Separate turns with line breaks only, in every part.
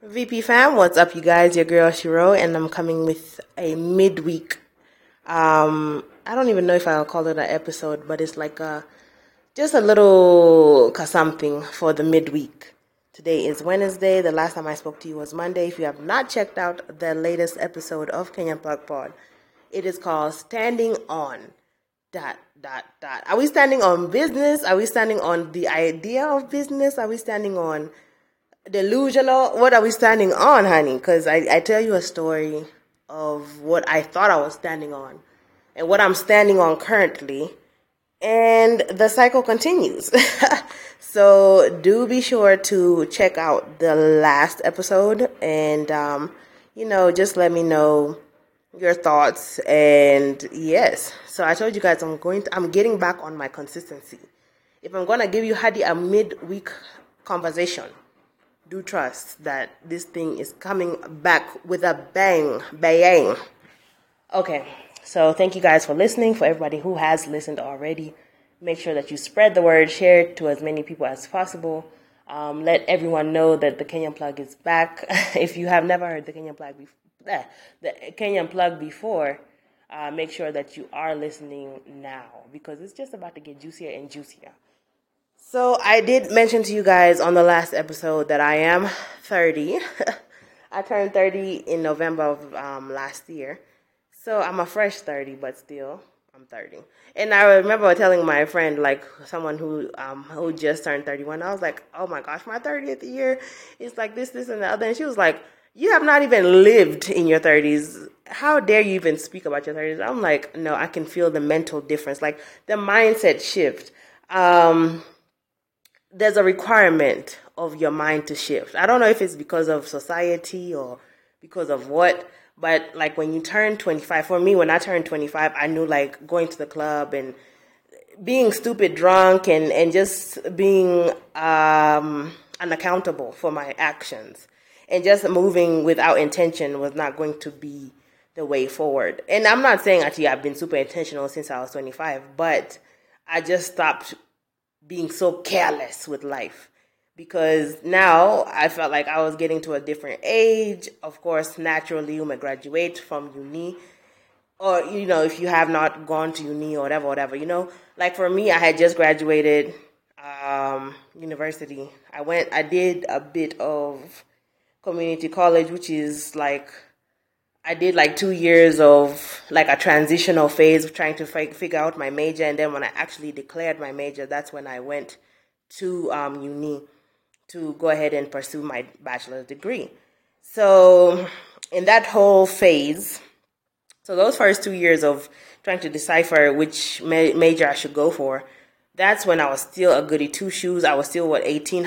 VP fam, what's up, you guys? Your girl Shiro, and I'm coming with a midweek. I don't even know if I'll call it an episode, but it's like just a little something for the midweek. Today is Wednesday. The last time I spoke to you was Monday. If you have not checked out the latest episode of Kenyan Plug Pod, it is called Standing On. ... Are we standing on business? Are we standing on the idea of business? Are we standing on delusional? What are we standing on, honey? Because I tell you a story of what I thought I was standing on and what I'm standing on currently, and the cycle continues. So do be sure to check out the last episode and just let me know your thoughts. And yes, so I told you guys I'm getting back on my consistency. If I'm gonna give you Hadi a midweek conversation, do trust that this thing is coming back with a bang. Okay, so thank you guys for listening. For everybody who has listened already, make sure that you spread the word, share it to as many people as possible. Let everyone know that the Kenyan Plug is back. If you have never heard the Kenyan Plug before, make sure that you are listening now, because it's just about to get juicier and juicier. So I did mention to you guys on the last episode that I am 30. I turned 30 in November of last year. So I'm a fresh 30, but still I'm 30. And I remember telling my friend, like someone who just turned 31, I was like, oh my gosh, my 30th year is like this, and the other. And she was like, you have not even lived in your 30s. How dare you even speak about your 30s? I'm like, no, I can feel the mental difference, like the mindset shift. There's a requirement of your mind to shift. I don't know if it's because of society or because of what, but like when you turn 25, for me, when I turned 25, I knew like going to the club and being stupid drunk and just being unaccountable for my actions and just moving without intention was not going to be the way forward. And I'm not saying actually I've been super intentional since I was 25, but I just stopped being so careless with life, because now I felt like I was getting to a different age. Of course, naturally, you may graduate from uni, or, if you have not gone to uni or whatever, like for me, I had just graduated university. I did a bit of community college, which is like, I did like 2 years of like a transitional phase of trying to figure out my major. And then when I actually declared my major, that's when I went to uni to go ahead and pursue my bachelor's degree. So in that whole phase, so those first 2 years of trying to decipher which major I should go for, that's when I was still a goody two shoes. I was still 18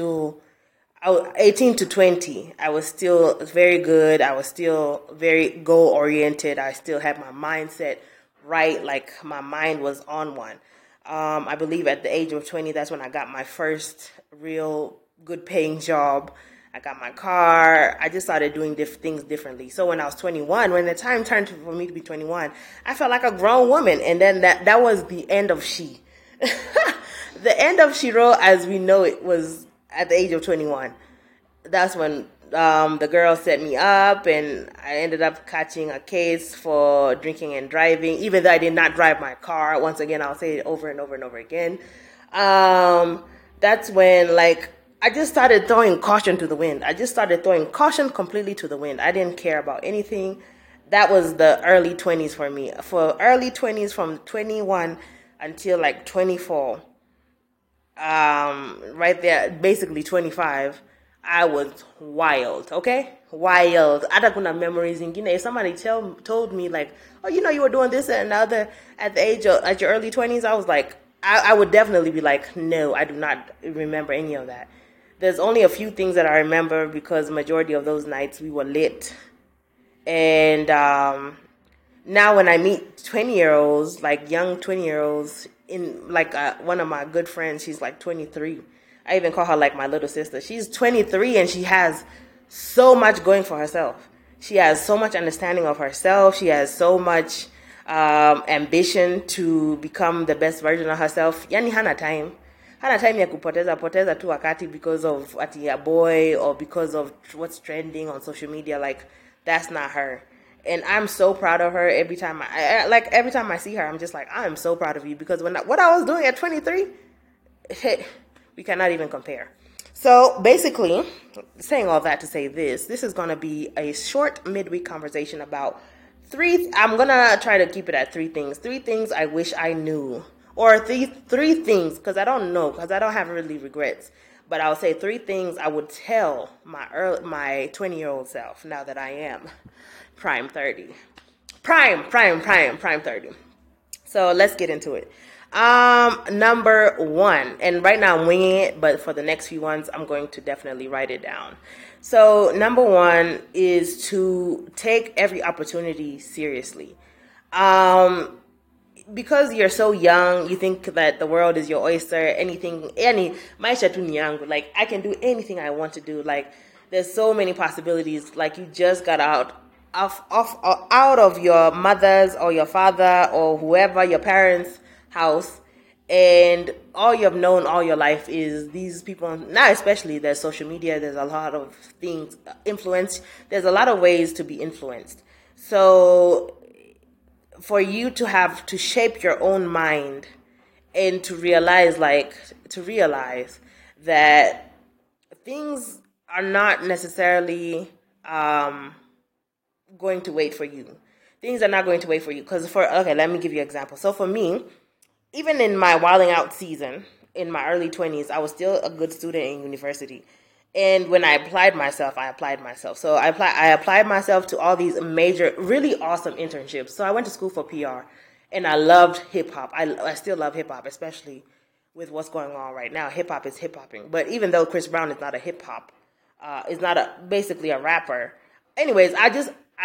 to 20. I was still very good. I was still very goal oriented. I still had my mindset right. Like my mind was on one. I believe at the age of 20, that's when I got my first real good paying job. I got my car. I just started doing things differently. So when I was 21, when the time turned for me to be 21, I felt like a grown woman. And then that was the end of She. The end of Shiro as we know it was at the age of 21. That's when the girl set me up, and I ended up catching a case for drinking and driving, even though I did not drive my car. Once again, I'll say it over and over and over again. That's when, like, I just started throwing caution to the wind. I just started throwing caution completely to the wind. I didn't care about anything. That was the early 20s for me. For early 20s, from 21 until like 24, right there, basically 25, I was wild, okay? Wild. I don't have memories in Guinea. If somebody told me like, oh, you were doing this and another at your early 20s, I was like, I would definitely be like, no, I do not remember any of that. There's only a few things that I remember, because the majority of those nights we were lit. And now when I meet 20-year-olds, like young 20-year-olds, in like one of my good friends, she's like 23. I even call her like my little sister. She's 23 and she has so much going for herself. She has so much understanding of herself. She has so much ambition to become the best version of herself. Yani hana time. hana time ya poteza tu wakati because of ati a boy or because of what's trending on social media. Like, that's not her. And I'm so proud of her. Every time every time I see her, I'm just like, I am so proud of you, because what I was doing at 23, we cannot even compare. So basically, saying all that to say this is going to be a short midweek conversation about I'm going to try to keep it at 3 things. 3 things I wish I knew, or three things, because I don't know, because I don't have really regrets. But I'll say 3 things I would tell my 20-year-old self now that I am prime 30. Prime 30. So let's get into it. Number 1, and right now I'm winging it, but for the next few ones, I'm going to definitely write it down. So number 1 is to take every opportunity seriously. Because you're so young, you think that the world is your oyster. Maisha tu ni yangu. Like, I can do anything I want to do. Like, there's so many possibilities. Like, you just got out of your mother's or your father or whoever, your parents' house, and all you have known all your life is these people. Now, especially, there's social media. There's a lot of things, influence. There's a lot of ways to be influenced. So for you to have to shape your own mind and to realize that things are not necessarily going to wait for you. Things are not going to wait for you. Let me give you an example. So for me, even in my wilding out season, in my early 20s, I was still a good student in university. And when I applied myself. So I applied myself to all these major, really awesome internships. So I went to school for PR, and I loved hip-hop. I still love hip-hop, especially with what's going on right now. Hip-hop is hip-hopping. But even though Chris Brown is not a hip-hop, is not basically a rapper. Anyways, I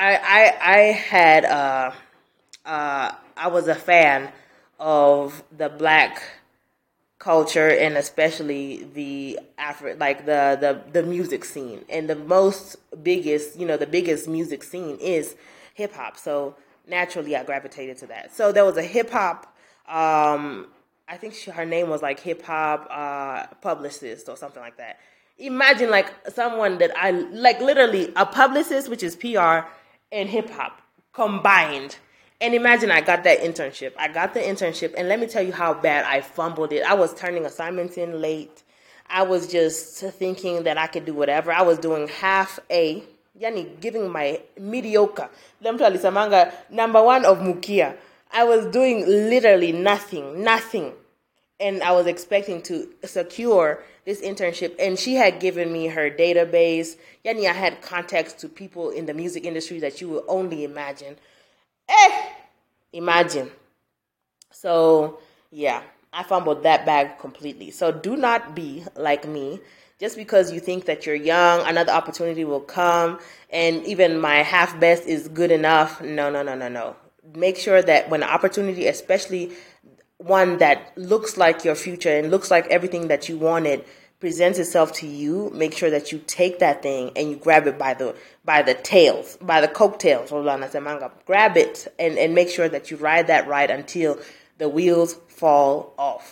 was a fan of the black culture, and especially the the music scene. And the biggest music scene is hip hop. So naturally I gravitated to that. So there was a hip hop, I think her name was like hip hop publicist or something like that. Imagine like someone that I like, literally a publicist, which is PR, and hip hop combined. And imagine I got that internship. And let me tell you how bad I fumbled it. I was turning assignments in late. I was just thinking that I could do whatever. I was doing half A, giving my mediocre. Let me tell you, Samanga, number 1 of Mukia. I was doing literally nothing. And I was expecting to secure this internship. And she had given me her database. I had contacts to people in the music industry that you would only imagine. Imagine. So, yeah, I fumbled that bag completely. So do not be like me. Just because you think that you're young, another opportunity will come, and even my half best is good enough. No. Make sure that when an opportunity, especially one that looks like your future and looks like everything that you wanted, presents itself to you, make sure that you take that thing and you grab it by the tails, by the coattails. Grab it and make sure that you ride that ride until the wheels fall off.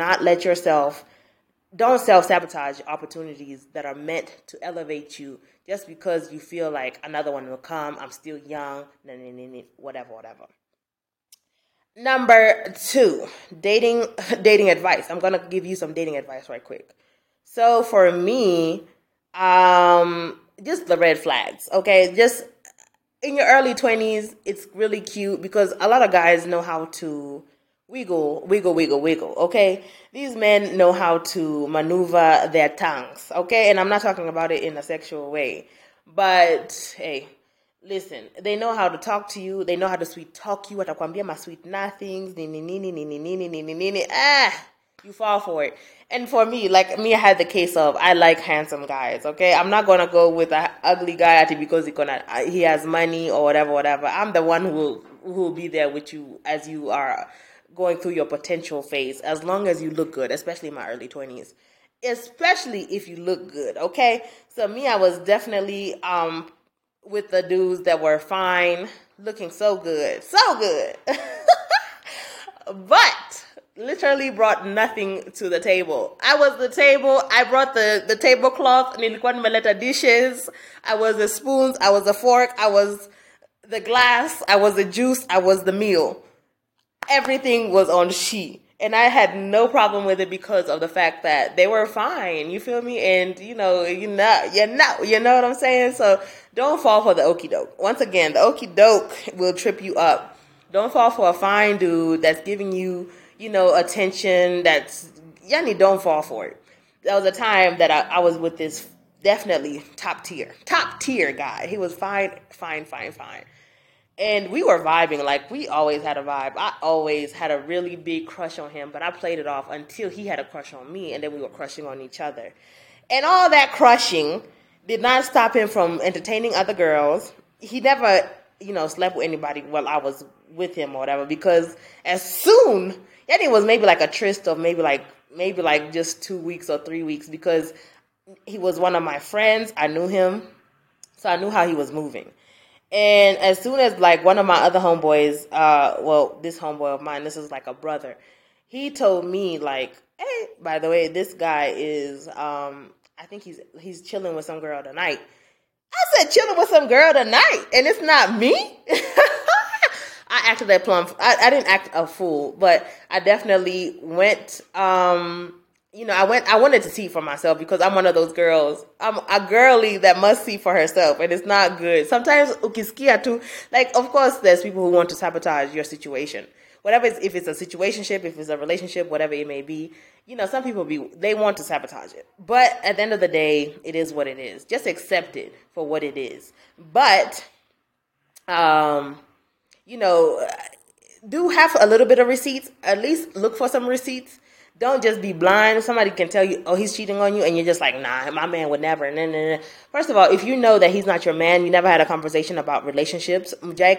Don't self-sabotage opportunities that are meant to elevate you just because you feel like another one will come. I'm still young, whatever. Number 2, dating advice. I'm going to give you some dating advice right quick. So for me, just the red flags, okay? Just in your early 20s, it's really cute because a lot of guys know how to wiggle, okay? These men know how to maneuver their tongues, okay? And I'm not talking about it in a sexual way. But, hey, listen, they know how to talk to you. They know how to sweet talk you. Watakwambia ma sweet nothings. You fall for it. And for me, I had the case of I like handsome guys, okay? I'm not going to go with an ugly guy because he has money or whatever. I'm the one who will be there with you as you are going through your potential phase, as long as you look good, especially in my early 20s. Especially if you look good, okay? So me, I was definitely with the dudes that were fine, looking so good. But literally brought nothing to the table. I was the table. I brought the tablecloth. Nilikuwa nimeleta dishes. I was the spoons. I was the fork. I was the glass. I was the juice. I was the meal. Everything was on she. And I had no problem with it because of the fact that they were fine. You feel me? And you know what I'm saying? So don't fall for the okie doke. Once again, the okie doke will trip you up. Don't fall for a fine dude that's giving you, attention. Don't fall for it. There was a time that I was with this definitely top tier guy. He was fine. And we were vibing, like we always had a vibe. I always had a really big crush on him, but I played it off until he had a crush on me, and then we were crushing on each other. And all that crushing did not stop him from entertaining other girls. He never, slept with anybody while I was with him or whatever, because as soon, and it was maybe like a tryst of maybe like just 2 weeks or 3 weeks, because he was one of my friends. I knew him, so I knew how he was moving. And as soon as like one of my other homeboys, this homeboy of mine, this is like a brother, he told me like, hey, by the way, this guy is, I think he's chilling with some girl tonight. I said, chilling with some girl tonight, and it's not me. I acted that plumb. I didn't act a fool, but I definitely went, I wanted to see for myself, because I'm one of those girls. I'm a girly that must see for herself, and it's not good. Sometimes ukisikia too, like, of course, there's people who want to sabotage your situation. Whatever, if it's a situationship, if it's a relationship, whatever it may be, some people they want to sabotage it. But at the end of the day, it is what it is. Just accept it for what it is. But, do have a little bit of receipts. At least look for some receipts. Don't just be blind. Somebody can tell you, oh, he's cheating on you, and you're just like, nah, my man would never. Nah. First of all, if you know that he's not your man, you never had a conversation about relationships.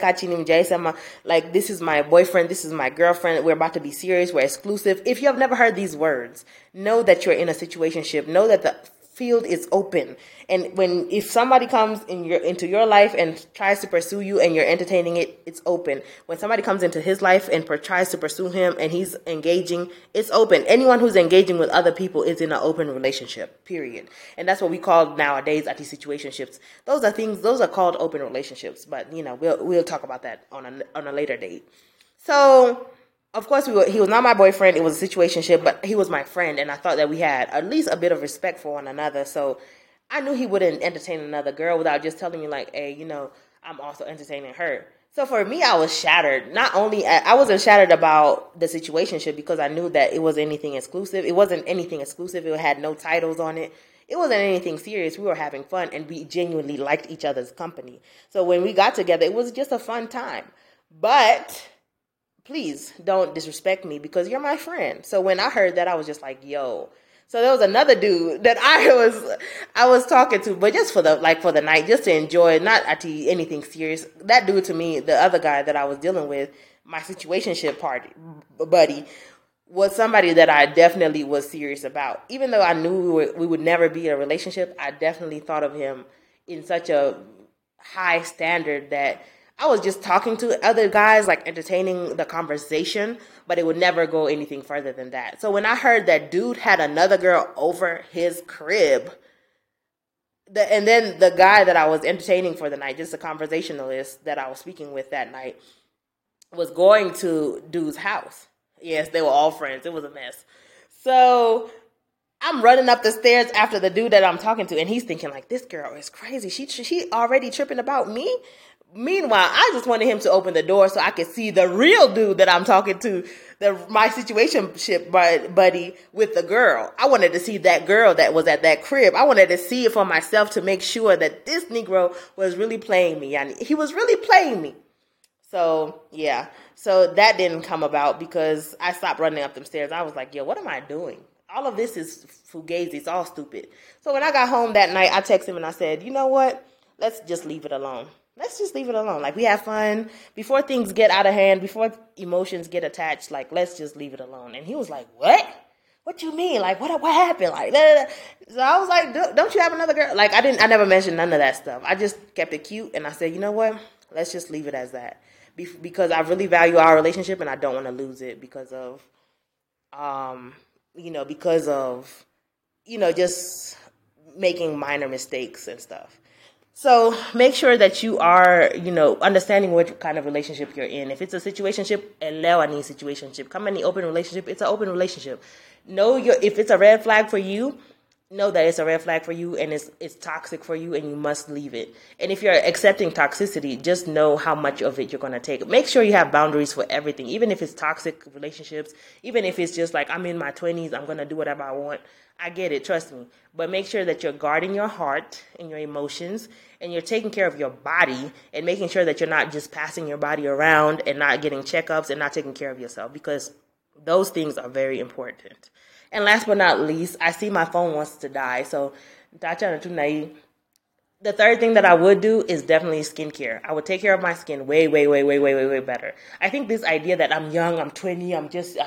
Like, this is my boyfriend, this is my girlfriend, we're about to be serious, we're exclusive. If you have never heard these words, know that you're in a situationship. Know that the field is open. And if somebody comes into your life and tries to pursue you and you're entertaining it, it's open. When somebody comes into his life and tries to pursue him and he's engaging, it's open. Anyone who's engaging with other people is in an open relationship, period. And that's what we call nowadays situationships. Those are called open relationships. But we'll talk about that on a later date. So, of course, he was not my boyfriend. It was a situationship, but he was my friend, and I thought that we had at least a bit of respect for one another. So I knew he wouldn't entertain another girl without just telling me, like, hey, I'm also entertaining her. So for me, I was shattered. I wasn't shattered about the situationship because I knew that it wasn't anything exclusive. It wasn't anything exclusive. It had no titles on it. It wasn't anything serious. We were having fun, and we genuinely liked each other's company. So when we got together, it was just a fun time. But please don't disrespect me because you're my friend. So when I heard that, I was just like, yo. So there was another dude that I was talking to, but just for the night, just to enjoy, not actually anything serious. That dude, to me, the other guy that I was dealing with, my situationship buddy, was somebody that I definitely was serious about. Even though I knew we would never be in a relationship, I definitely thought of him in such a high standard that I was just talking to other guys, like entertaining the conversation, but it would never go anything further than that. So when I heard that dude had another girl over his crib, and then the guy that I was entertaining for the night, just a conversationalist that I was speaking with that night, was going to dude's house. Yes, they were all friends. It was a mess. So I'm running up the stairs after the dude that I'm talking to, and he's thinking like, this girl is crazy. She already tripping about me? Meanwhile, I just wanted him to open the door so I could see the real dude that I'm talking to, my situationship buddy with the girl. I wanted to see that girl that was at that crib. I wanted to see it for myself to make sure that this Negro was really playing me. And he was really playing me. So, yeah. So that didn't come about because I stopped running up them stairs. I was like, yo, what am I doing? All of this is fugazi. It's all stupid. So when I got home that night, I texted him and I said, you know what? Let's just leave it alone. Let's just leave it alone. Like, we have fun. Before things get out of hand, before emotions get attached, like, let's just leave it alone. And he was like, what? What you mean? Like, what happened? Like, blah, blah, blah. So I was like, don't you have another girl? Like, I never mentioned none of that stuff. I just kept it cute. And I said, you know what? Let's just leave it as that. Because I really value our relationship and I don't want to lose it because of because of, just making minor mistakes and stuff. So make sure that you are, understanding what kind of relationship you're in. If it's a situationship, allow any situationship. Come in the open relationship, it's an open relationship. If it's a red flag for you, know that it's a red flag for you and it's toxic for you and you must leave it. And if you're accepting toxicity, just know how much of it you're going to take. Make sure you have boundaries for everything, even if it's toxic relationships, even if it's just like, I'm in my 20s, I'm going to do whatever I want. I get it, trust me. But make sure that you're guarding your heart and your emotions and you're taking care of your body and making sure that you're not just passing your body around and not getting checkups and not taking care of yourself, because those things are very important. And last but not least, I see my phone wants to die. So, the third thing that I would do is definitely skincare. I would take care of my skin way, way, way, way, way, way, way better. I think this idea that I'm young, I'm 20, I'm just,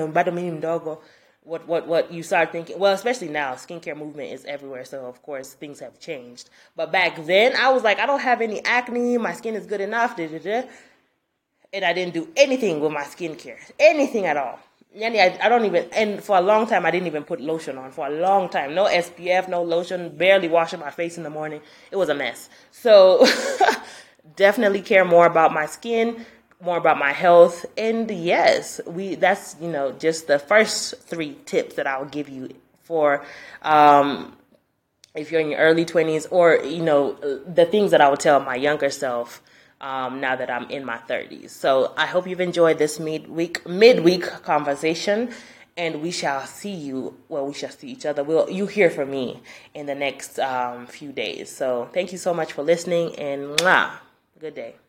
what you start thinking, well, especially now, skincare movement is everywhere. So, of course, things have changed. But back then, I was like, I don't have any acne. My skin is good enough. And I didn't do anything with my skincare. Anything at all. I don't even, and for a long time, I didn't even put lotion on. For a long time. No SPF, no lotion, barely washing my face in the morning. It was a mess. So, definitely care more about my skin, more about my health. And yes, that's, just the first 3 tips that I'll give you for, if you're in your early 20s, or, the things that I would tell my younger self now that I'm in my 30s. So I hope you've enjoyed this midweek conversation, and we shall see each other. You hear from me in the next few days. So thank you so much for listening, and good day.